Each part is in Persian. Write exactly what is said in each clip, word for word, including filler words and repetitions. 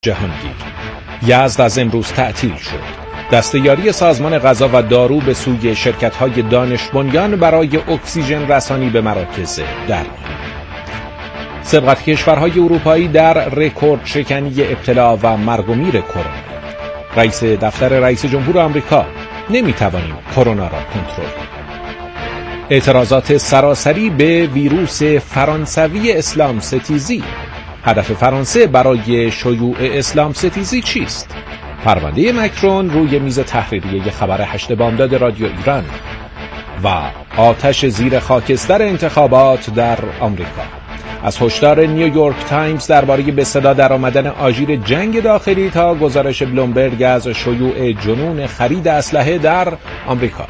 جهانگیر. یزد از امروز تعطیل شد. دسته‌یاری سازمان غذا و دارو به سوی شرکت‌های دانش بنیان برای اکسیژن رسانی به مراکز درمانی. سبقت کشورهای اروپایی در رکورد شکنی ابتلا و مرگ و میر کرونا. رئیس دفتر رئیس جمهور آمریکا: نمی‌توانیم کرونا را کنترل کنیم. اعتراضات سراسری به ویروس فرانسوی اسلام ستیزی. هدف فرانسه برای شیوع اسلام ستیزی چیست؟ پرونده مکرون روی میز تحریریه خبر هشت بامداد رادیو ایران. و آتش زیر خاکستر انتخابات در آمریکا. از هشدار نیویورک تایمز درباره به صدا درآمدن آژیر جنگ داخلی تا گزارش بلومبرگ از شیوع جنون خرید اسلحه در آمریکا.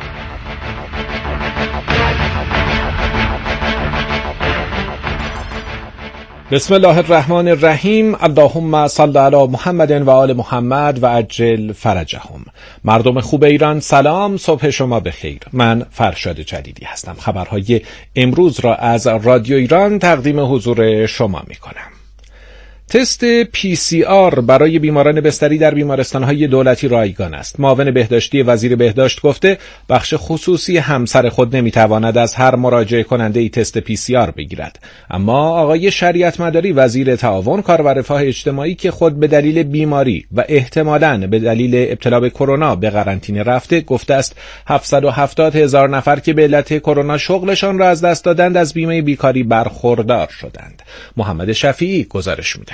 بسم الله الرحمن الرحیم. اللهم صل علی محمد و آل محمد و عجل فرجهم. مردم خوب ایران سلام، صبح شما بخیر. من فرشاد جلیلی هستم. خبرهای امروز را از رادیو ایران تقدیم حضور شما می کنم. تست پی سی آر برای بیماران بستری در بیمارستان‌های دولتی رایگان است. معاون بهداشتی وزیر بهداشت گفته بخش خصوصی همسر خود نمیتواند از هر مراجعه کننده‌ای تست پی سی آر بگیرد. اما آقای شریعت مداری وزیر تعاون، کار و رفاه اجتماعی که خود به دلیل بیماری و احتمالاً به دلیل ابتلا به کرونا به قرنطینه رفته، گفته است هفتصد و هفتاد هزار نفر که به علت کرونا شغلشان را از دست دادند از بیمه بیکاری برخوردار شدند. محمد شفیعی گزارش می‌دهد.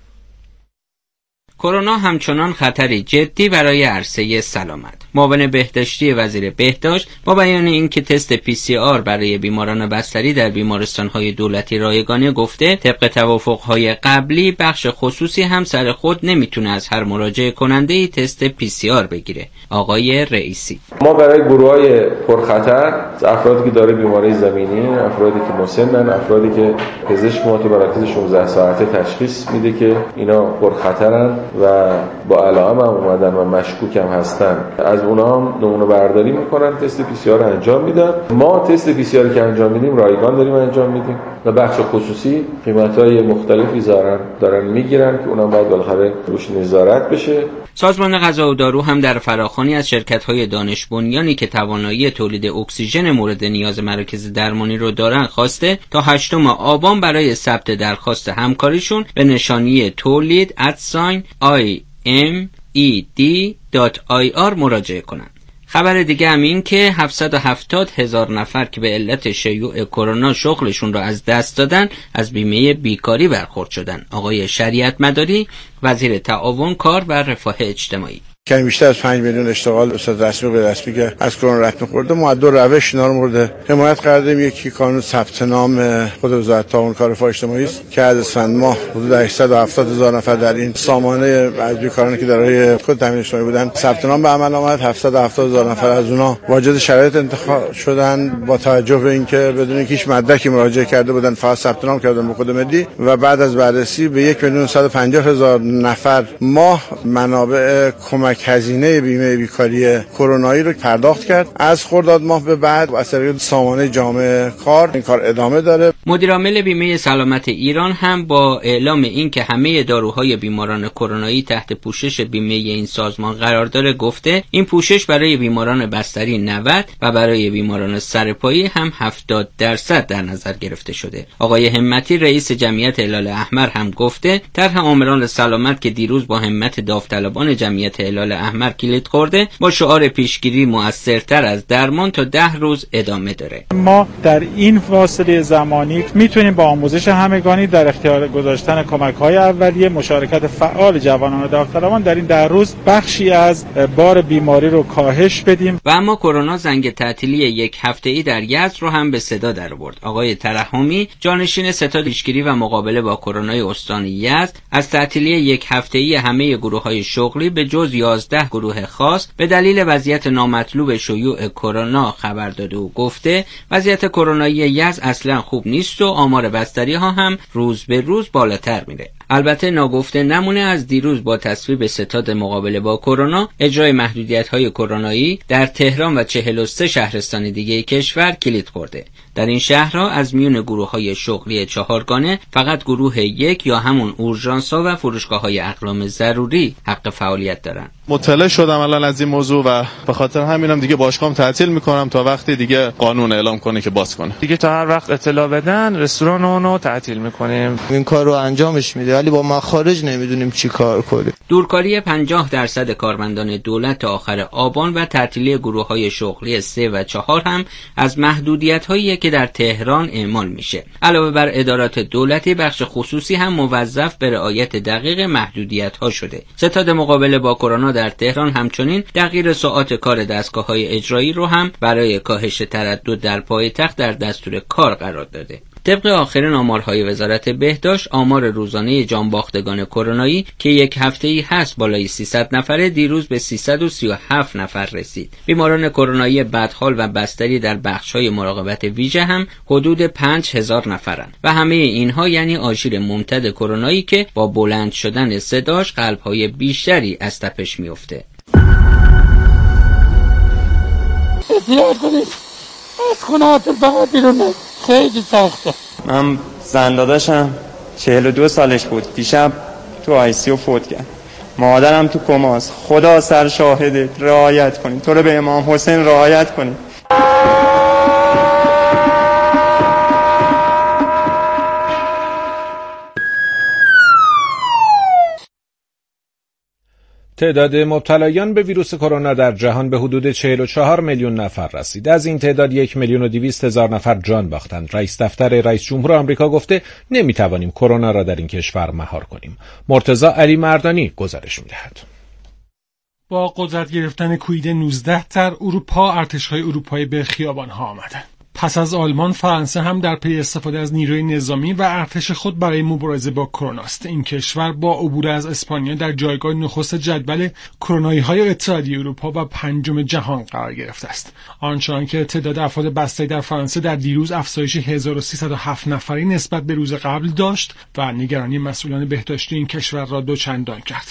کرونا همچنان خطری جدی برای عرصه سلامت. معاون بهداشتی وزیر بهداشت با بیان اینکه تست پی سی آر برای بیماران بستری در بیمارستان‌های دولتی رایگانه، گفته طبق توافق‌های قبلی بخش خصوصی هم سر خود نمیتونه از هر مراجعه کننده‌ای تست پی سی آر بگیره. آقای رئیسی: ما برای گروه‌های پرخطر، افرادی که داره بیماری زمینی، افرادی که مسنن، افرادی که پزشک متمرکز شانزده ساعته تشخیص میده که اینا پرخطرن و با علائم هم اومدن و مشکوک هم هستن، از اونا هم نمونه برداری میکنن، تست پی سی آر رو انجام میدن. ما تست پی سی آر که انجام میدیم رایگان داریم انجام میدیم و بخش خصوصی قیمت‌های مختلفی دارن دارن میگیرن که اونم باید بالاخره روش نظارت بشه. سازمان غذا و دارو هم در فراخوانی از شرکت‌های دانش بنیانی که توانایی تولید اکسیژن مورد نیاز مراکز درمانی رو دارن خواسته تا هشتم آبان برای ثبت درخواست همکاریشون به نشانی تولید ات آی ام ای دی دات آی آر مراجعه کنند. خبر دیگه هم این که هفتصد و هفتاد هزار نفر که به علت شیوع کرونا شغلشون رو از دست دادن از بیمه بیکاری برخورد شدن. آقای شریعت مداری وزیر تعاون، کار و رفاه اجتماعی: کمی بیشتر از پنج میلیون اشتغال استاد رسمی و غیر رسمی که از کرونا رفت می‌خورده، ما دو روش اینا رو مورد حمایت قرار دادیم. یکی قانون ثبت نام خود وزارت تعاون کار و رفاه اجتماعی است که از اسفند ماه حدود هشتصد و هفتاد هزار نفر در این سامانه از بیکارانی که دارای خود تامین اجتماعی بودن ثبت نام به عمل آمد. هفتصد و هفتاد هزار نفر از اونها واجد شرایط انتخاب شدن با توجه به اینکه بدون اینکه هیچ مدرکی مراجعه کرده بودن، فقط ثبت نام کردن به خود ملی و بعد از بررسی به یک میلیون و صد و پنجاه هزار نفر ماه منابع کمک هزینه بیمه بیکاری کرونایی رو پرداخت کرد. از خرداد ماه به بعد از طریق سامانه جامعه کار این کار ادامه داره. مدیر عامل بیمه سلامت ایران هم با اعلام اینکه همه داروهای بیماران کرونایی تحت پوشش بیمه این سازمان قرار داره، گفته این پوشش برای بیماران بستری نود و برای بیماران سرپایی هم هفتاد درصد در نظر گرفته شده. آقای همتی رئیس جمعیت هلال احمر هم گفته طرح آمران سلامت که دیروز با همت داوطلبان جمعیت هلال احمر کلید خورده با شعار پیشگیری مؤثرتر از درمان تا ده روز ادامه داره. ما در این فاصله زمانی میتونیم با آموزش همگانی در اختیار گذاشتن کمک‌های اولیه، مشارکت فعال جوانان داوطلبان در این ده روز بخشی از بار بیماری رو کاهش بدیم. و اما کرونا زنگ تعطیلی یک هفته‌ای در یزد رو هم به صدا درآورد. آقای ترحمی جانشین ستاد پیشگیری و مقابله با کرونا استان یزد از تعطیلی یک هفته‌ای همه گروه‌های شغلی به جز یازده گروه خاص به دلیل وضعیت نامطلوب شیوع کرونا خبر داده و گفته وضعیت کرونایی یزد اصلا خوب نیست نیست و آمار بستری ها هم روز به روز بالاتر میره. البته ناگفته نمونه از دیروز با تصویب ستاد مقابله با کرونا، اجرای محدودیت‌های کرونایی در تهران و چهل و سه شهرستان دیگه کشور کلید خورده. در این شهرها از میون گروه‌های شغلی چهارگانه فقط گروه یک یا همون اورژانس‌ها و فروشگاه‌های اقلام ضروری حق فعالیت دارن. مطلع شدم الان از این موضوع و به خاطر همینم دیگه باشگاهم تعطیل میکنم تا وقتی دیگه قانون اعلام کنه که باز کنه. دیگه تا هر وقت اطلاع بدن رستوران اونو تعطیل میکنیم. این کار رو انجامش میده ولی با مخارج نمیدونیم چی کار کنیم. دورکاری پنجاه درصد کارمندان دولت تا آخر آبان و تعطیلی گروه‌های شغلی سه و چهار هم از محدودیت‌هایی که در تهران اعمال میشه. علاوه بر ادارات دولتی، بخش خصوصی هم موظف به رعایت دقیق محدودیت‌ها شده. ستاد مقابله با کرونا در تهران همچنین تغییر ساعات کار دستگاه‌های اجرایی رو هم برای کاهش تردد در پایتخت در دستور کار قرار داده. طبق آخرین آمارهای وزارت بهداشت، آمار روزانه جانباختگان کرونایی که یک هفته‌ای هست بالای سیصد نفره دیروز به سیصد و سی و هفت نفر رسید. بیماران کرونایی بدحال و بستری در بخش‌های مراقبت ویژه هم حدود پنج هزار نفرن و همه اینها یعنی آژیر ممتد کرونایی که با بلند شدن صداش قلب‌های بیشتری از تپش میفته. احتیاط کنید، از خونه فقط بیرون نید، خیلی سخته. من زن داداشم چهل و دو سالش بود، دیشب تو آی سی یو فوت کرد. مادرم تو کماست. خدا سر شاهده، رعایت کنید، تو رو به امام حسین رعایت کنید. تعداد مبتلایان به ویروس کرونا در جهان به حدود چهل و چهار میلیون نفر رسید. از این تعداد یک میلیون و دویست هزار نفر جان باختند. رئیس دفتر رئیس جمهور آمریکا گفته نمیتوانیم کرونا را در این کشور مهار کنیم. مرتضی علی مردانی گزارش میدهد. با قدرت گرفتن کووید نوزده در اروپا، ارتش‌های اروپایی به خیابان‌ها آمدند. پس از آلمان، فرانسه هم در پی استفاده از نیروی نظامی و ارتش خود برای مبارزه با کرونا است. این کشور با عبور از اسپانیا در جایگاه نخست جدول کرونایی‌های اتحادیه اروپا و پنجم جهان قرار گرفته است. آنچنان که تعداد افراد بستری در فرانسه در دیروز افزایش هزار و سیصد و هفت نفری نسبت به روز قبل داشت و نگرانی مسئولان بهداشتی این کشور را دوچندان کرد.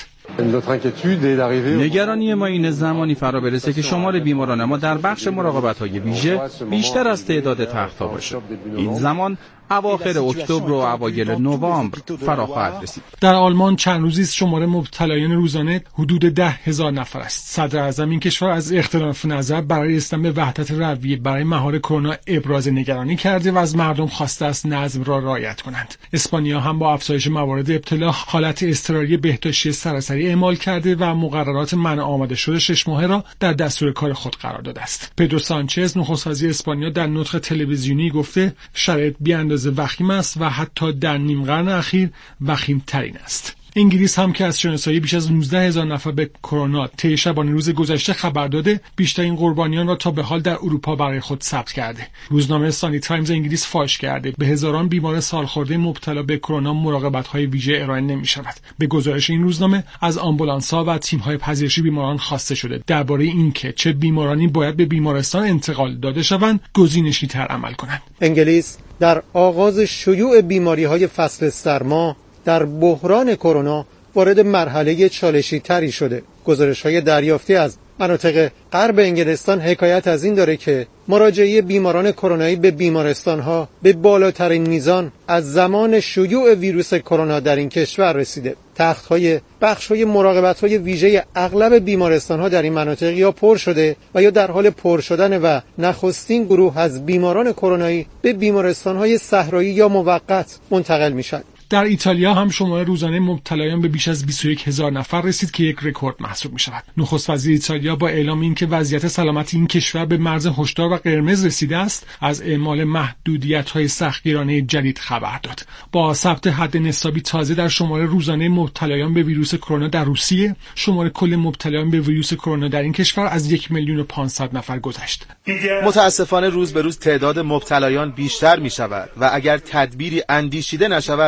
نگرانی ما این زمانی فرا برسه که شمار بیماران ما در بخش مراقبت‌های ویژه بیشتر از تعداد تخت‌ها باشه. این زمان اواخر اکتبر و اوایل نوامبر فرا خواهد رسید. در آلمان چند روزی است شمار مبتلایان روزانه حدود ده هزار نفر است. صدر اعظم این کشور از اختلاف نظر برای رسیدن به وحدت رویه برای مهار کرونا ابراز نگرانی کرده و از مردم خواسته است نظم را رعایت کنند. اسپانیا هم با افزایش موارد ابتلا حالت اضطراری بهداشتی سراسری اعمال کرده و مقررات منع آمده شده شش ماهه را در دستور کار خود قرار داده است. پدرو سانچز نخست وزیر اسپانیا در نطق تلویزیونی گفته شرایط بی‌اندازه وخیم است و حتی در نیم قرن اخیر وخیم‌ترین است. انگلیس هم که از شناسایی بیش از نوزده هزار نفر به کرونا طی شبانه روز گذشته خبر داده، بیشترین قربانیان را تا به حال در اروپا برای خود ثبت کرده. روزنامه سانی تایمز انگلیس فاش کرده به هزاران بیمار سالخورده مبتلا به کرونا مراقبت‌های ویژه ارائه نمی‌شود. به گزارش این روزنامه از آمبولانس‌ها و تیم‌های پذیرشی بیماران خواسته شده درباره اینکه چه بیمارانی باید به بیمارستان انتقال داده شوند گزینشی‌تر عمل کنند. انگلیس در آغاز شیوع بیماری‌های فصل سرما در بحران کرونا وارد مرحله چالشی تری شده. گزارش‌های دریافتی از مناطق غرب انگلستان حکایت از این داره که مراجعه بیماران کرونایی به بیمارستان‌ها به بالاترین میزان از زمان شیوع ویروس کرونا در این کشور رسیده. تخت‌های بخش‌های مراقبت‌های ویژه اغلب بیمارستان‌ها در این مناطق یا پر شده و یا در حال پر شدن و نخستین گروه از بیماران کرونایی به بیمارستان‌های صحرایی یا موقت منتقل میشن. در ایتالیا هم شمار روزانه مبتلایان به بیش از بیست و یک هزار نفر رسید که یک رکورد محسوب می شود. نخست وزیر ایتالیا با اعلام اینکه وضعیت سلامتی این کشور به مرز هشدار و قرمز رسیده است، از اعمال محدودیت‌های سختگیرانه جدید خبر داد. با ثبت حد نصابی تازه در شمار روزانه مبتلایان به ویروس کرونا در روسیه، شمار کل مبتلایان به ویروس کرونا در این کشور از یک میلیون و پانصد نفر گذشت. متاسفانه روز به روز تعداد مبتلایان بیشتر می شود و اگر تدبیری اندیشیده نشود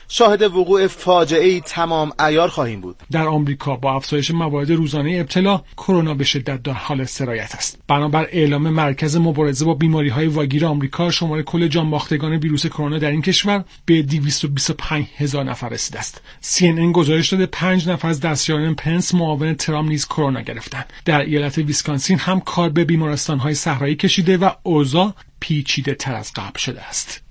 شاهد وقوع فاجعه‌ای تمام عیار خواهیم بود. در آمریکا با افزایش موارد روزانه ابتلا، کرونا به شدت در حال سرایت است. بنابر اعلام مرکز مبارزه با بیماری‌های واگیر آمریکا، شمار کل جانباختگان ویروس کرونا در این کشور به دویست و بیست و پنج هزار نفر رسیده است. سی ان ان گزارش داده پنج نفر از دستیاران پنس معاون ترامپ نیز کرونا گرفتند. در ایالت ویسکانسین هم کار به بیمارستان‌های صحرایی کشیده و اوضاع پیچیده تر از قبل شده است.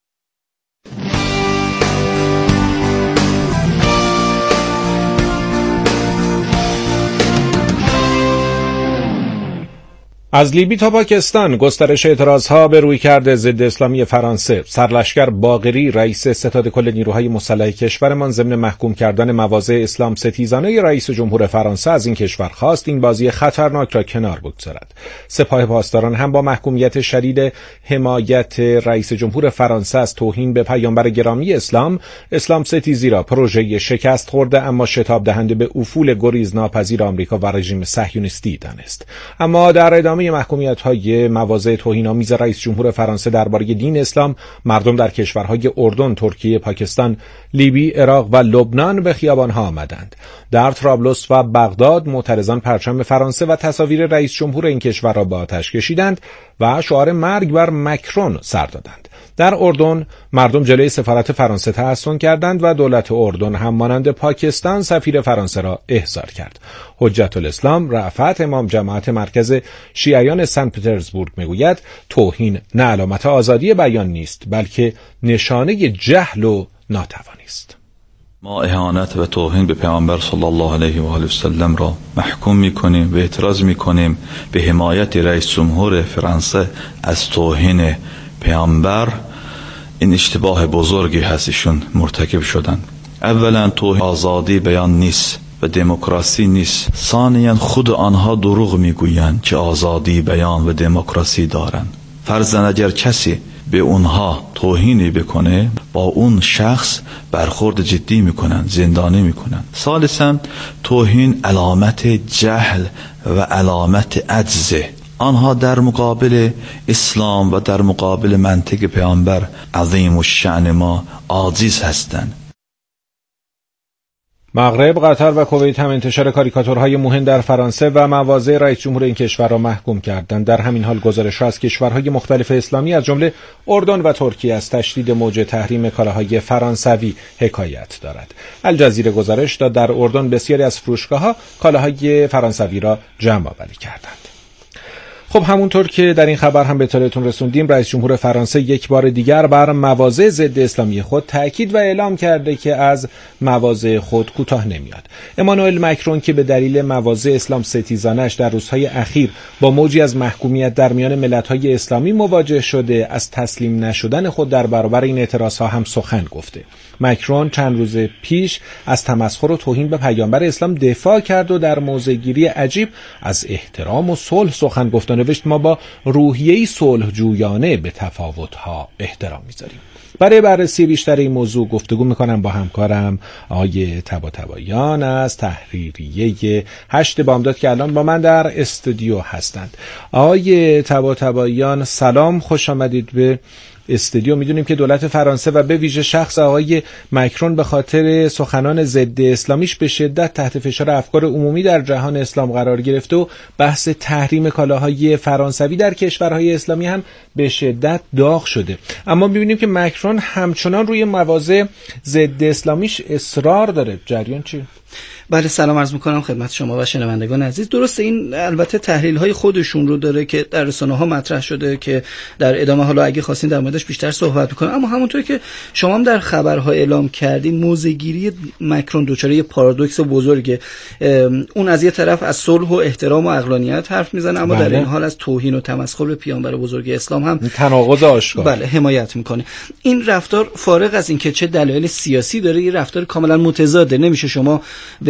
از لیبی تا پاکستان گسترش اعتراضها به رویکرد ضد اسلامی فرانسه. سرلشکر باقری رئیس ستاد کل نیروهای مسلح کشورمان ضمن محکوم کردن مواضع اسلام ستیزانه رئیس جمهور فرانسه از این کشور خواست این بازی خطرناک را کنار بگذارد. سپاه پاسداران هم با محکومیت شدید حمایت رئیس جمهور فرانسه از توهین به پیامبر گرامی اسلام، اسلام ستیزی را پروژه شکست خورده اما شتاب دهنده به افول گریز ناپذیر آمریکا و رژیم صهیونیستی دانست. اما در ادامه محکومیت‌های مواضع توهین‌آمیز رئیس جمهور فرانسه درباره دین اسلام، مردم در کشورهای اردن، ترکیه، پاکستان، لیبی، عراق و لبنان به خیابان‌ها آمدند. در طرابلس و بغداد معترضان پرچم فرانسه و تصاویر رئیس جمهور این کشور را به آتش کشیدند و شعار مرگ بر مکرون سر دادند. در اردن مردم جلوی سفارت فرانسه تحصن کردند و دولت اردن هم مانند پاکستان سفیر فرانسه را احضار کرد. حجت الاسلام رأفت امام جماعت مرکز شیعیان سن پترزبورگ میگوید توهین نه علامت آزادی بیان نیست بلکه نشانه جهل و ناتوانی است. ما اهانت و توهین به پیامبر صلی الله علیه و آله و سلم را محکوم می‌کنیم و اعتراض می‌کنیم به حمایت رئیس جمهور فرانسه از توهین پیامبر. این اشتباه بزرگی هستشون مرتکب شدن. اولا توهین آزادی بیان نیست و دموکراسی نیست. ثانیا خود آنها دروغ میگویند که آزادی بیان و دموکراسی دارند. فرضاً اگر کسی به اونها توهینی بکنه با اون شخص برخورد جدی میکنن، زندانی میکنن. ثالثاً توهین علامت جهل و علامت عجزه. آنها در مقابل اسلام و در مقابل منطق پیامبر عظیم الشأن ما عاجز هستند. مغرب، قطر و کویت هم انتشار کاریکاتورهای مهم در فرانسه و مواضع رئیس جمهور این کشور را محکوم کردند. در همین حال گزارش‌ها از کشورهای مختلف اسلامی از جمله اردن و ترکیه از تشدید موج تحریم کالاهای فرانسوی حکایت دارد. الجزیره گزارش داد در اردن بسیاری از فروشگاه‌ها کالاهای فرانسوی را جمع آوری کردند. خب همونطور که در این خبر هم به اطلاعتون رسوندیم، رئیس جمهور فرانسه یک بار دیگر بر مواضع ضد اسلامی خود تاکید و اعلام کرده که از مواضع خود کوتاه نمیاد. امانوئل مکرون که به دلیل مواضع اسلام ستیزانش در روزهای اخیر با موجی از محکومیت در میان ملت‌های اسلامی مواجه شده، از تسلیم نشدن خود در برابر این اعتراضها هم سخن گفته. مکرون چند روز پیش از تمسخر و توهین به پیامبر اسلام دفاع کرد و در موضع‌گیری عجیب از احترام و صلح سخن گفت و نوشت ما با روحیه‌ای صلح جویانه به تفاوت‌ها احترام می‌ذاریم. برای بررسی بیشتر این موضوع گفتگو می‌کنم با همکارم آقای طباطباییان از تحریریه هشت بامداد که الان با من در استودیو هستند. آقای طباطباییان سلام، خوش آمدید به استودیو. میدونیم که دولت فرانسه و به ویژه شخص آقای مکرون به خاطر سخنان ضد اسلامیش به شدت تحت فشار افکار عمومی در جهان اسلام قرار گرفته و بحث تحریم کالاهای فرانسوی در کشورهای اسلامی هم به شدت داغ شده. اما میبینیم که مکرون همچنان روی مواضع ضد اسلامیش اصرار داره. جریان چیه؟ بله، سلام عرض میکنم خدمت شما و شنوندگان عزیز. درسته، این البته تحلیل های خودشون رو داره که در رسانه ها مطرح شده که در ادامه حالا اگه خواستین در موردش بیشتر صحبت میکنم. اما همونطور که شما هم در خبرها اعلام کردین، موضع‌گیری مکرون دوچاره پارادوکس بزرگه. اون از یه طرف از صلح و احترام و عقلانیت حرف میزنه، اما بله. در این حال از توهین و تمسخر به پیامبر بزرگ اسلام هم تناقض آشکار بله حمایت میکنه. این رفتار فارغ از اینکه چه دلایل سیاسی داره، یه رفتار کاملا متضاده. نمیشه شما به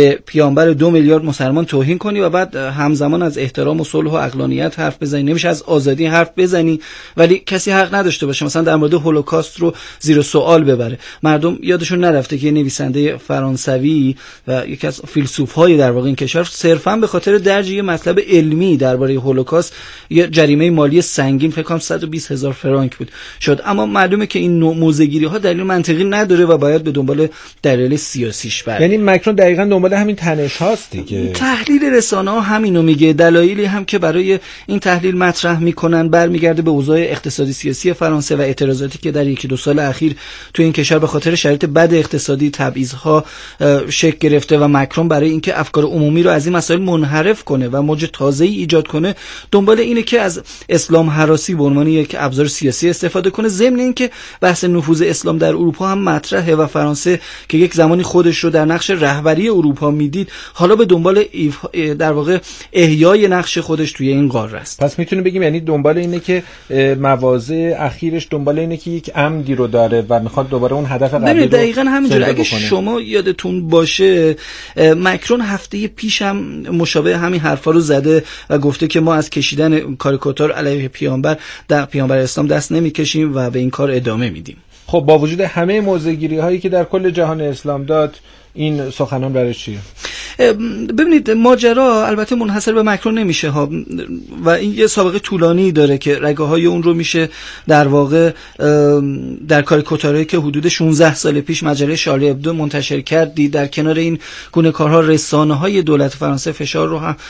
به پیامبر دو میلیارد مسلمان توهین کنی و بعد همزمان از احترام و صلح و عقلانیت حرف بزنی. نمیشه از آزادی حرف بزنی ولی کسی حق نداشته باشه مثلا در مورد هولوکاست رو زیر سوال ببره. مردم یادشون نرفته که نویسنده فرانسوی و یکی از فیلسوف‌های در واقع این کشور صرفاً به خاطر درج یه مطلب علمی درباره هولوکاست یه جریمه مالی سنگین فکر کنم صد و بیست هزار فرانک بود شد. اما معلومه که این نوع موزه‌گیری‌ها دلیل منطقی نداره و باید به دنبال دلایل سیاسیش بره. یعنی مکرون دقیقاً دنبال همین تنش هاست دیگه. تحلیل رسانه‌ها همینو میگه. دلایلی هم که برای این تحلیل مطرح میکنن برمیگرده به اوضاع اقتصادی سیاسی فرانسه و اعتراضاتی که در یکی دو سال اخیر تو این کشور به خاطر شرایط بد اقتصادی تبعیض‌ها شکل گرفته و مکرون برای اینکه افکار عمومی رو از این مسائل منحرف کنه و موج تازه‌ای ایجاد کنه دنبال اینه که از اسلام هراسی به عنوان یک ابزار سیاسی استفاده کنه. ضمن اینکه بحث نفوذ اسلام در اروپا هم مطرحه و فرانسه که یک زمانی خودش رو در نقش رهبری اروپا میدید حالا به دنبال در واقع احیای نقش خودش توی این قاره است. پس میتونیم بگیم یعنی دنبال اینه که مواضع اخیرش دنبال اینه که یک عمدی رو داره و میخواد دوباره اون هدف قبلی رو دقیقاً همینجوره. اگه شما یادتون باشه مکرون هفته پیش هم مشابه همین حرفا رو زده و گفته که ما از کشیدن کاریکاتور علیه پیامبر در پیامبر اسلام دست نمیکشیم و به این کار ادامه میدیم. خب با وجود همه موضع‌گیری هایی که در کل جهان اسلام داد این سخنان برای چیه؟ ببینید ماجرا البته منحصر به مکرون نمیشه ها و این یه سابقه طولانی داره که رگه های اون رو میشه در واقع در کاریکاتورایی که حدود شانزده سال پیش مجله شارلی ابدو منتشر کرد دید. در کنار این گونه کارها رسانه های دولت فرانسه فشار رو هم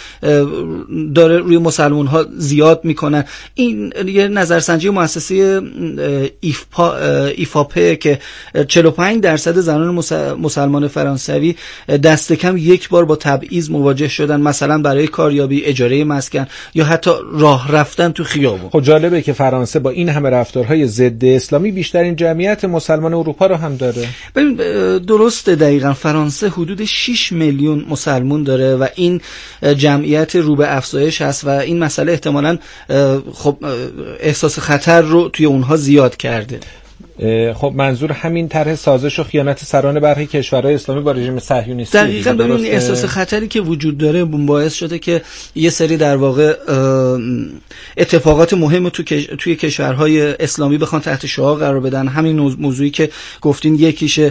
داره روی مسلمان ها زیاد میکنن. این یه نظرسنجی مؤسسه ایفپا ایفاپه که چهل و پنج درصد زنان مسلمان فرانسوی دست کم یک بار با تبعیض مواجه شدن، مثلا برای کاریابی، اجاره مسکن یا حتی راه رفتن تو خیابون. خب جالبه که فرانسه با این همه رفتارهای ضد اسلامی بیشترین جمعیت مسلمان اروپا رو هم داره. ببین درسته دقیقاً فرانسه حدود شش میلیون مسلمان داره و این جمعیت رو به افزایش هست و این مسئله احتمالاً خب احساس خطر رو توی اونها زیاد کرده. خب منظور همین طرح سازش و خیانت سران برخی کشورهای اسلامی با رژیم صهیونیستی. دقیقاً ببین احساس خطری که وجود داره باعث شده که یه سری در واقع اتفاقات مهم تو توی کشورهای اسلامی بخوان تحت شعار قرار بدن. همین موضوعی که گفتین یکیشه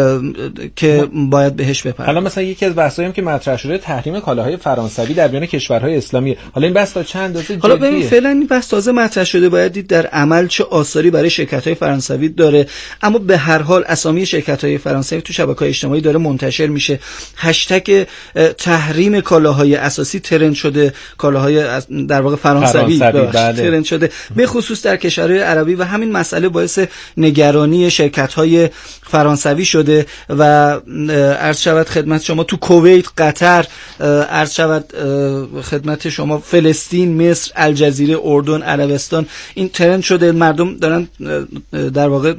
که باید بهش بپردازیم. حالا مثلا یکی از بحثایی هم که مطرح شده تحریم کالاهای فرانسوی در میان کشورهای اسلامی. حالا این بحث تا چند اندازه جدیه؟ حالا ببین فعلا این بحث تازه مطرح شده، باید دید در عمل چه آثاری برای شرکت‌های فرانسوی داره. اما به هر حال اسامی شرکت‌های فرانسوی تو شبکه‌های اجتماعی داره منتشر میشه. هشتگ تحریم کالاهای اساسی ترند شده، کالاهای در واقع فرانسوی, فرانسوی بله. ترند شده به خصوص در کشورهای عربی و همین مسئله باعث نگرانی شرکت‌های فرانسوی شده و عرض شود خدمت شما تو کویت، قطر، عرض شود خدمت شما فلسطین، مصر، الجزیره، اردن، عربستان این ترند شده. مردم دارن در واقع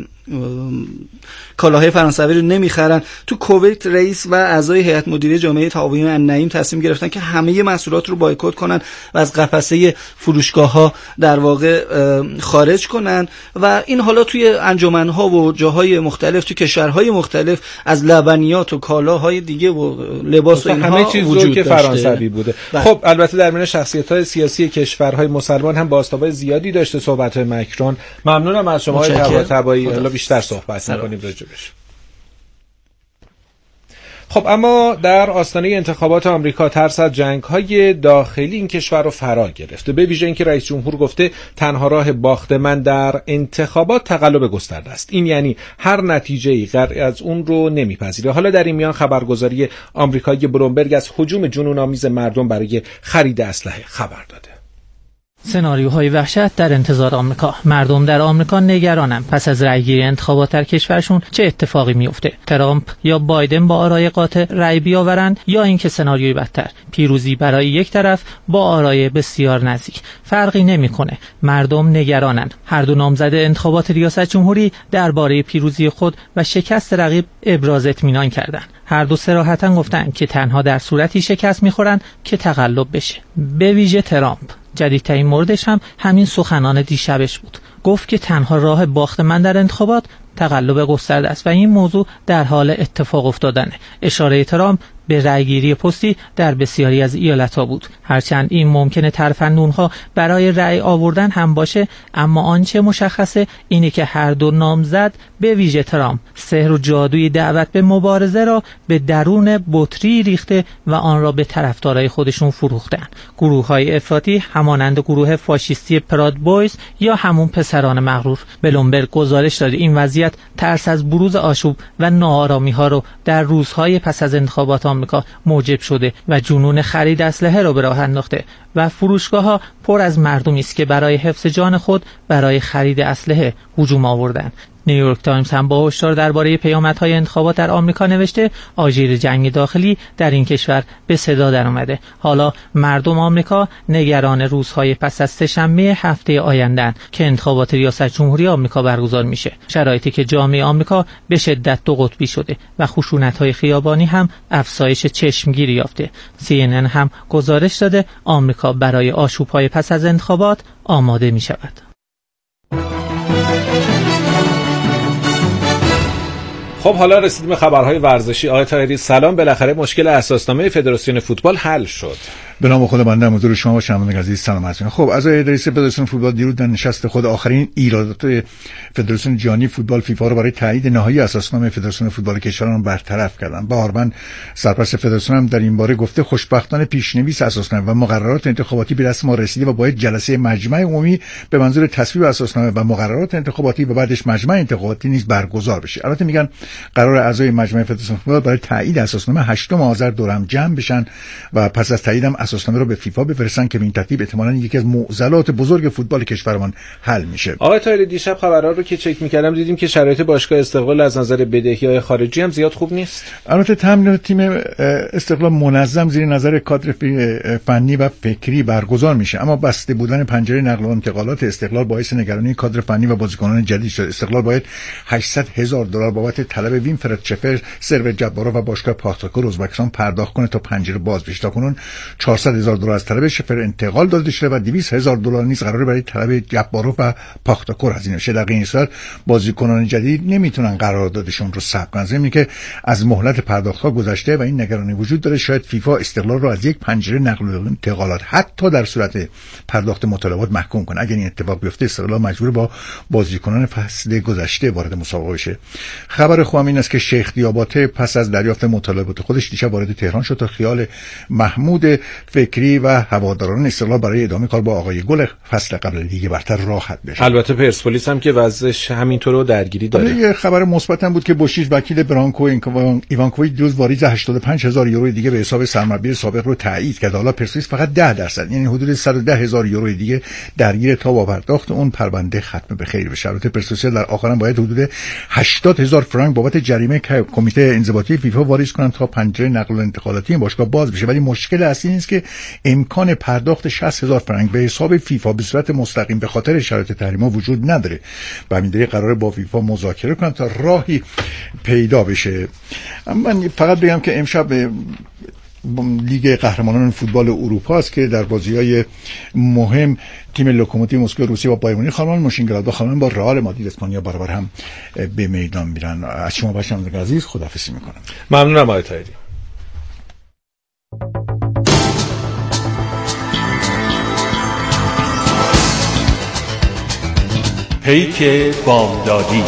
کالاهای فرانسوی رو نمیخرن. تو کویت رئیس و اعضای هیئت مدیره جامعه تعاون النعیم تصمیم گرفتن که همه محصولات رو بایکوت کنن و از قفسه فروشگاه‌ها در واقع خارج کنن و این حالا توی انجمن‌ها و جاهای مختلف تو کشورهای مختلف از لبنیات و کالاهای دیگه و لباس و اینها همه چیز وجود که فرانسوی بوده. بله. خب البته در میان شخصیت‌های سیاسی کشورهای مسلمان هم بازتاب‌های زیادی داشته صحبت‌های مکرون. ممنونم از شما آقای طباطبایی. حالا بیشتر صحبت می‌کنیم راجبش. خب اما در آستانه انتخابات آمریکا ترس از جنگ‌های داخلی این کشور رو فرا گرفته. به ویژه اینکه رئیس جمهور گفته تنها راه باخت من در انتخابات تقلب گسترده است. این یعنی هر نتیجه‌ای غیر از اون رو نمیپذیره. حالا در این میان خبرگزاری آمریکایی بلومبرگ از هجوم جنون‌آمیز مردم برای خرید اسلحه خبر داده. سناریوهای وحشت در انتظار آمریکا. مردم در آمریکا نگرانند پس از رأیگیری انتخابات در کشورشون چه اتفاقی میفته. ترامپ یا بایدن با آرای قاطع رأی بیاورند یا اینکه سناریوی بدتر، پیروزی برای یک طرف با آرای بسیار نزدیک. فرقی نمیکنه. مردم نگرانند. هر دو نامزد انتخابات ریاست جمهوری درباره پیروزی خود و شکست رقیب ابراز اطمینان کردند. هر دو صراحتاً گفتن که تنها در صورتی شکست میخورن که تقلب بشه. به ویژه ترامپ. جدیدترین موردش هم همین سخنان دیشبش بود. گفت که تنها راه باخت من در انتخابات تقلب گسترده است و این موضوع در حال اتفاق افتادنه. اشاره ترامپ به رأیگیری پستی در بسیاری از ایالت‌ها بود. هرچند این ممکنه ترفندونها برای رأی آوردن هم باشه، اما آنچه مشخصه اینه که هر دو نامزد به ویژه ترامپ سحر و جادوی دعوت به مبارزه را به درون بطری ریخته و آن را به طرفدارای خودشون فروختن. گروه‌های افراطی همانند گروه فاشیستی پراد بویز یا همون پسران مغرور. بلومبرگ گزارش داده این وضعیت ترس از بروز آشوب و ناآرامی‌ها رو در روزهای پس از انتخابات آمریکا موجب شده و جنون خرید اسلحه را به راه انداخته و فروشگاه‌ها پر از مردمی است که برای حفظ جان خود برای خرید اسلحه هجوم آوردند. نیویورک تایمز هم با هشدار درباره پیامدهای انتخابات در آمریکا نوشته آژیر جنگ داخلی در این کشور به صدا درآمده. حالا مردم آمریکا نگران روزهای پس از سه‌شنبه هفته آینده که انتخابات ریاست جمهوری آمریکا برگزار میشه، شرایطی که جامعه آمریکا به شدت دو قطبی شده و خشونت‌های خیابانی هم افزایش چشمگیری یافته. سی ان ان هم گزارش داده آمریکا برای آشوب‌های پس از انتخابات آماده می‌شود. خب حالا رسیدیم به خبرهای ورزشی. آقای طاهری سلام، بالاخره مشکل اساسنامه فدراسیون فوتبال حل شد. به نام خدا بنده هم حضور شما و شنوندگان عزیز سلام عرض می‌کنم. خب اعضای رئیس فدراسیون فوتبال دیروز در نشست خود آخرین ایرادات فدراسیون جهانی فوتبال فیفا رو برای تایید نهایی اساسنامه فدراسیون فوتبال کشوران برطرف کردند. بهارمند سرپرست فدراسیون هم در این باره گفته خوشبختانه پیشنویس اساسنامه و مقررات انتخاباتی به دست ما رسیده و باید جلسه مجمع عمومی به منظور تصویب اساسنامه و مقررات انتخاباتی و بعدش مجمع انتخاباتی نیز برگزار بشه. البته میگن قرار اعضای مجمع فدراسیون فوتبال برای تایید اساسنامه هشتم آذر دور هم جمع بشن و پس از تایید هم اساسنامه رو به فیفا بفرستن که به این ترتیب احتمالاً یکی از معضلات بزرگ فوتبال کشورمان حل میشه. آقای طاهری دیشب خبرها رو که چک می‌کردم دیدیم که شرایط باشگاه استقلال از نظر بدهی‌های خارجی هم زیاد خوب نیست. البته تمرین تیم استقلال منظم زیر نظر کادر فنی و فکری برگزار میشه، اما بسته بودن پنجره نقل و انتقالات استقلال باعث نگرانی کادر فنی و بازیکنان جدید شد. استقلال باید هشتصد هزار دلار بابت طلب وینفرد چفر سرو جبارا و باشگاه پاختاکور ازبکستان پرداخت کنه تا پنجره باز بشه. تاکنون چهارصد هزار دلار از طلب شفر انتقال داده شده و دویست هزار دلار نیز قراره برای طلب جبارو و پاختاکور هزینه شه. در این صورت بازیکنان جدید نمیتونن قراردادشون رو ثبت کنن، زمین که از مهلت پرداخت‌ها گذشته و این نگرانی وجود داره شاید فیفا استقلال رو از یک پنجره نقل و انتقالات حتی در صورت پرداخت مطالبات محکوم کنه. اگر این اتفاق بیفته استقلال مجبور با بازیکنان فصل گذشته وارد مسابقه بشه. خبر خوبم این است که شیخ دیاباته پس از دریافت مطالبات خودش دیشب وارد تهران شد تا خیال محمود فکری و هواداران استقلال برای ادامه کار با آقای گل فصل قبل لیگ برتر راحت بشه. البته پرسپولیس هم که وضعش همینطور رو درگیری داره. یه خبر مثبت هم بود که بوشیچ وکیل برانکو ایوانکوویچ دیروز واریز هشتاد و پنج هزار یورو دیگه به حساب سرمربی سابق رو تایید کرد. حالا پرسپولیس فقط ده درصد یعنی حدود صد و ده هزار یورو دیگه درگیر تا با پرداخت اون پرونده ختم به خیر بشه. البته پرسپولیس در آخر هم باید حدود هشتاد هزار فرانک بابت جریمه کمیته انضباطی فیفا واریز کنن تا پنجره نقل و انتقالاتی این باشگاه باز بشه. ولی مشکل اصلی این است که امکان پرداخت شصت هزار فرانک به حساب فیفا به صورت مستقیم به خاطر شرایط تحریما وجود نداره. و همین دلیل قراره با فیفا مذاکره کنن تا راهی پیدا بشه. من فقط بگم که امشب لیگ قهرمانان فوتبال اروپا است که در بازی‌های مهم تیم لوکوموتیو مسکو روسیه با بایر مونیخ، خانمان موشینگلاد با خانمان با رئال مادرید اسپانیا برابر هم به میدان میرن. از شما باشم عزیز خداحافظی میکنم. ممنونم آقای طاهری. پیک بامدادی.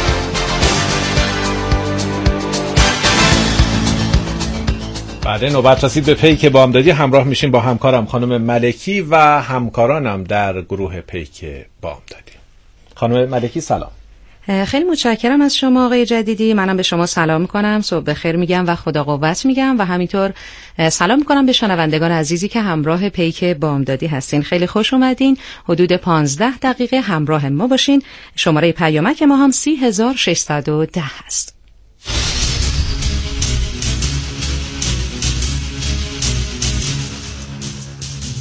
بعد نوبت رسید به پیک بامدادی. همراه میشیم با همکارم خانم ملکی و همکارانم در گروه پیک بامدادی. خانم ملکی سلام. خیلی متشکرم از شما آقای جدیدی. منم به شما سلام میکنم، صبح بخیر میگم و خدا قوت میگم و همینطور سلام میکنم به شنوندگان عزیزی که همراه پیک بامدادی هستین. خیلی خوش اومدین. حدود پانزده دقیقه همراه ما باشین. شماره پیامک ما هم سی هزار و ششصد و ده هست.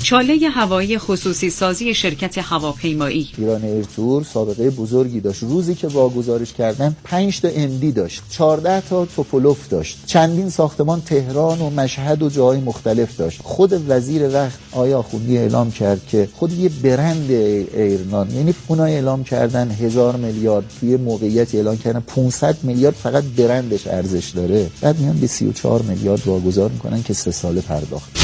چاله هوایی خصوصی سازی شرکت هواپیمایی ایران ایرتور سابقه بزرگی داشت. روزی که واگذارش کردن پنج تا ام دی داشت، چهارده تا توپولوف داشت، چندین ساختمان تهران و مشهد و جاهای مختلف داشت. خود وزیر وقت آقای آخوندی اعلام کرد که خود یه برند ایرنان، یعنی اونها اعلام کردن هزار میلیارد، توی موقعیتی اعلام کردن پانصد میلیارد فقط برندش ارزش داره، بعد میان به سی و چهار میلیارد واگذار میکنن که سه ساله پرداخت.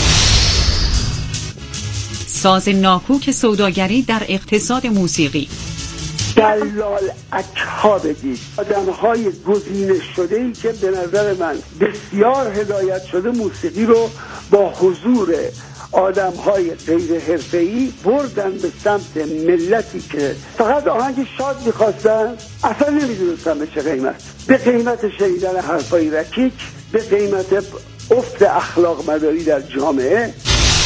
ساز ناکوک سوداگری در اقتصاد موسیقی. دلال اکها بگید، آدم های گزینش شده ای که به نظر من بسیار هدایت شده موسیقی رو با حضور آدم های غیر حرفه‌ای بردن به سمت ملتی که فقط آهنگ شاد میخواستن، اصلا نمیدونستن به چه قیمت، به قیمت شنیدن حرفای رکیک، به قیمت افت اخلاق مداری در جامعه.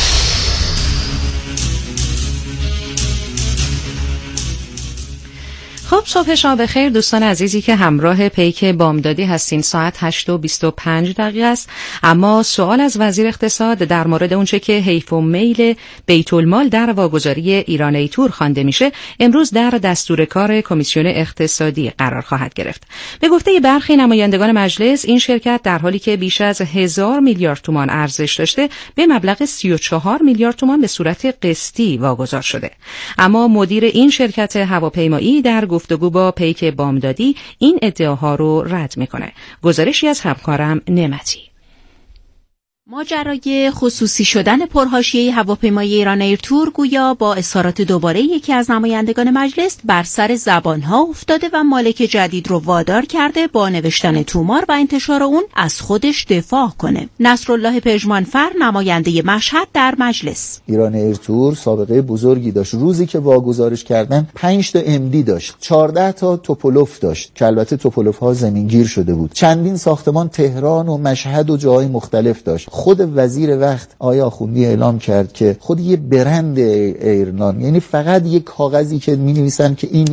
خب صبح شما بخیر دوستان عزیزی که همراه پیک بامدادی هستین. ساعت هشت و بیست و پنج دقیقه است، اما سوال از وزیر اقتصاد در مورد اونچه که حیف و میل بیت المال در واگذاری ایران ایتور خوانده میشه امروز در دستور کار کمیسیون اقتصادی قرار خواهد گرفت. به گفته برخی نمایندگان مجلس این شرکت در حالی که بیش از هزار میلیارد تومان ارزش داشته به مبلغ سی و چهار میلیارد تومان به صورت قسطی واگذار شده. اما مدیر این شرکت هواپیمایی در گفتگو با پیک بامدادی این ادعاها رو رد میکنه. گزارشی از همکارم نعمتی. ماجرای خصوصی شدن پرحاشیه هواپیمای ایران ایرتور گویا با اظهارات دوباره یکی از نمایندگان مجلس بر سر زبانها افتاده و مالک جدید رو وادار کرده با نوشتن تومار و انتشار اون از خودش دفاع کنه. نصرالله پژمانفر نماینده مشهد در مجلس. ایران ایرتور سابقه بزرگی داشت. روزی که واگذارش کردن پنج تا ام دی داشت، چهارده تا توپولوف داشت که البته توپولوف ها زمینگیر شده بود، چندین ساختمان تهران و مشهد و جاهای مختلف داشت. خود وزیر وقت آقای آخوندی اعلام کرد که خود یه برند ایرنان، یعنی فقط یک کاغذی که می‌نویسن که این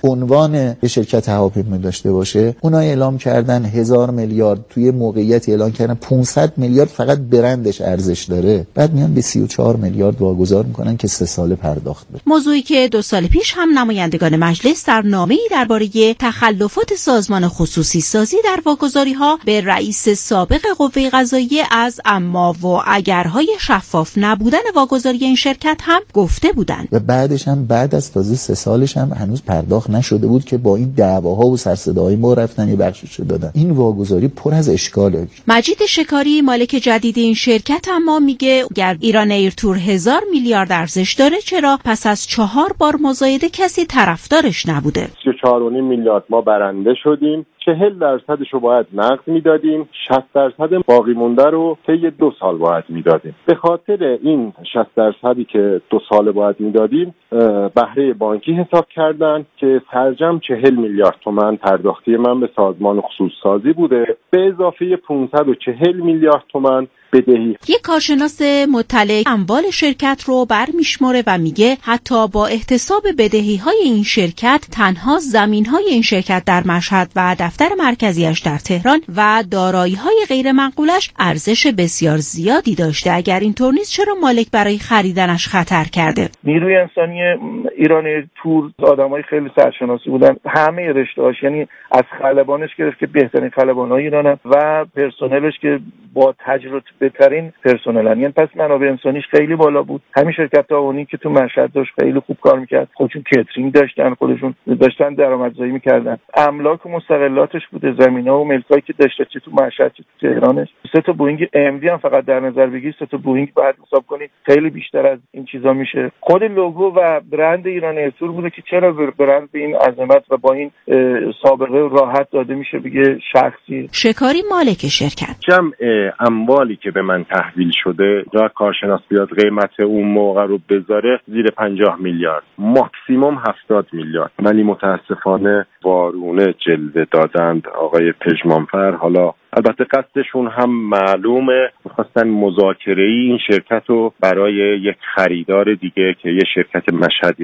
عنوان شرکت هواپیمایی داشته باشه، اونها اعلام کردن هزار میلیارد، توی موقعیتی اعلام کردن پانصد میلیارد فقط برندش ارزش داره، بعد میان به سی و چهار میلیارد واگذار میکنن که سه ساله پرداخت بشه. موضوعی که دو سال پیش هم نمایندگان مجلس در نامه‌ای درباره تخلفات سازمان خصوصی سازی در واگذاری‌ها به رئیس سابق قوه قضاییه از اما و اگرهای شفاف نبودن واگذاری این شرکت هم گفته بودند و بعدش هم بعد از تازه سه سالش هم هنوز پرداخت نشده بود که با این دعواها و سرصداهای ما رفتن یه بخشش دادن. این واگذاری پر از اشکاله. مجید شکاری مالک جدید این شرکت اما میگه اگر ایران ایرتور هزار میلیارد ارزش داره چرا پس از چهار بار مزایده کسی طرفدارش نبوده؟ سی و چهار و نیم میلیارد ما برنده شدیم، چهل درصدش رو باید نقد میدادیم، شصت درصد باقی مونده رو طی دو سال باید میدادیم. به خاطر این شصت درصدی که دو سال باید میدادیم بهره بانکی حساب کردن که سرجم چهل میلیارد تومان پرداختی من به سازمان خصوصی سازی بوده، به اضافه پانصد و چهل میلیارد تومان بدهی. یک کارشناس مطلع اموال شرکت رو برمیشماره و میگه حتی با احتساب بدهی‌های این شرکت تنها زمین‌های این شرکت در مشهد و دفتر مرکزیش در تهران و دارایی‌های غیر منقولش ارزش بسیار زیادی داشته. اگر اینطور نیست چرا مالک برای خریدنش خطر کرده؟ نیروی انسانی ایران تور آدمای خیلی سرشناسی بودن، همه رشته‌هاش، یعنی از خلبانش گرفت که بهترین خلبان‌های ایرانن و پرسنلش که با تجربه بهترین پرسنلن، یعنی پس منابع انسانیش خیلی بالا بود. همین شرکت تعاونی که تو مشهد داشت خیلی خوب کار میکرد، خودشون کیترینگ داشتن، خودشون داشتن درآمدزایی میکردن، املاک و مستقلاتش بوده، زمینا و ملکایی که داشته چه تو مشهد چه تو تهرانش. سه تا بوئینگ ام دی هم فقط در نظر بگیرید، سه تا بوئینگ بعد حساب کنید خیلی بیشتر از این چیزا میشه. خود لوگو و برند ایران ایرتور بوده که چرا برند به این عظمت و با این سابقه راحت داده میشه بگه شخصی. شکاری مالک شرکت جمع اموالی که به من تحویل شده، جا کارشناس بیاد قیمت اون موقع رو بذاره زیر پنجاه میلیارد، ماکسیموم هفتاد میلیارد. ولی متاسفانه وارونه جلوه دادند آقای پژمانفر. حالا البته قصدشون هم معلومه، میخواستن مذاکره‌ای این شرکت رو برای یک خریدار دیگه که یه شرکت مشهدی هست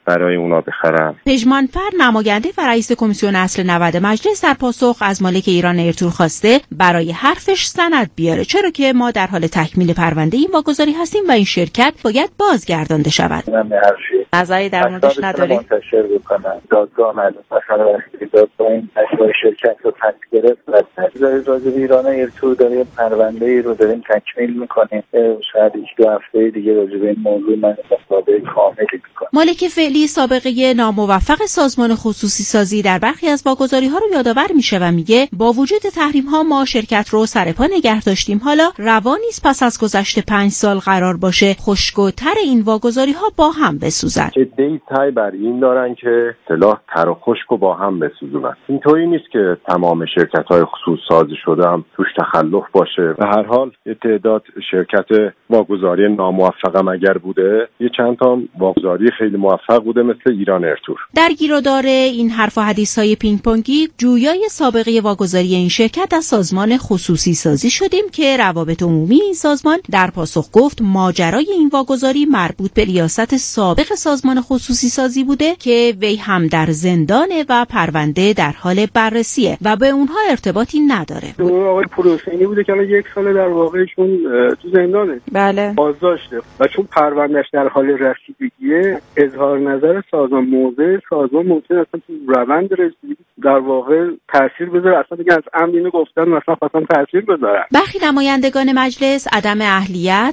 برای اونا بخرم. پژمانفر نماینده و رئیس کمیسیون اصل نود مجلس در پاسخ از مالک ایران ایرتور خواسته برای حرفش سند بیاره، چرا که ما در حال تکمیل پرونده این واگذاری هستیم و این شرکت باید بازگردانده شود. نظری در موردش نداری؟ منتشر بکنم. دادگاه مثلا دادگاه این اشباه شرکت رو پس گرفت و تجزیه راجع به ایران ایرتور داریم پرونده ای رو داریم تکمیل میکنیم. شاید یک دو هفته دیگه راجع به این موضوع من مصاحبه کاملی میکنم. مالک فعلی سابقه ناموفق سازمان خصوصی سازی در برخی از واگذاری ها رو یادآور میشه و میگه با وجود تحریم ها ما شرکت رو سر پا نگه داشتیم، حالا روا نیست پس از گذشت پنج سال قرار باشه خشک‌وتر این واگذاری ها با هم بسوزن. عده‌ای سعی بر این دارن که اصطلاح تر و خشک رو با هم بسوزونن. اینطوری نیست که تمام شرکت های خصوصی سازی شده هم توش تخلف باشه. به هر حال تعداد شرکت واگذاری ناموفقم اگر بوده، یه چند تا واگذاری خیلی موفق بوده مثل ایران ایرتور. در گیرودار این حرف و حدیث های پینگ پونگی جویای سابقه واگذاری این شرکت از سازمان خصوصی سازی شدیم که روابط عمومی این سازمان در پاسخ گفت ماجرای این واگذاری مربوط به ریاست سابق سازمان خصوصی سازی بوده که وی هم در زندانه و پرونده در حال بررسیه و به اونها ارتباطی نداره. اون آقای پروسینی بوده که الان یک سال در واقعشون تو زندانه. بله. بازداشته و چون پروندهش در حال رسیدگیه اظهار نظر سازمان موضع سازمان ممکن اصلا تو روند رسیدگی در واقع تاثیر بذاره. اصلا دیگه از عمد اینو گفتن مثلا خواستن تاثیر بذارن. برخی نمایندگان مجلس عدم اهلیت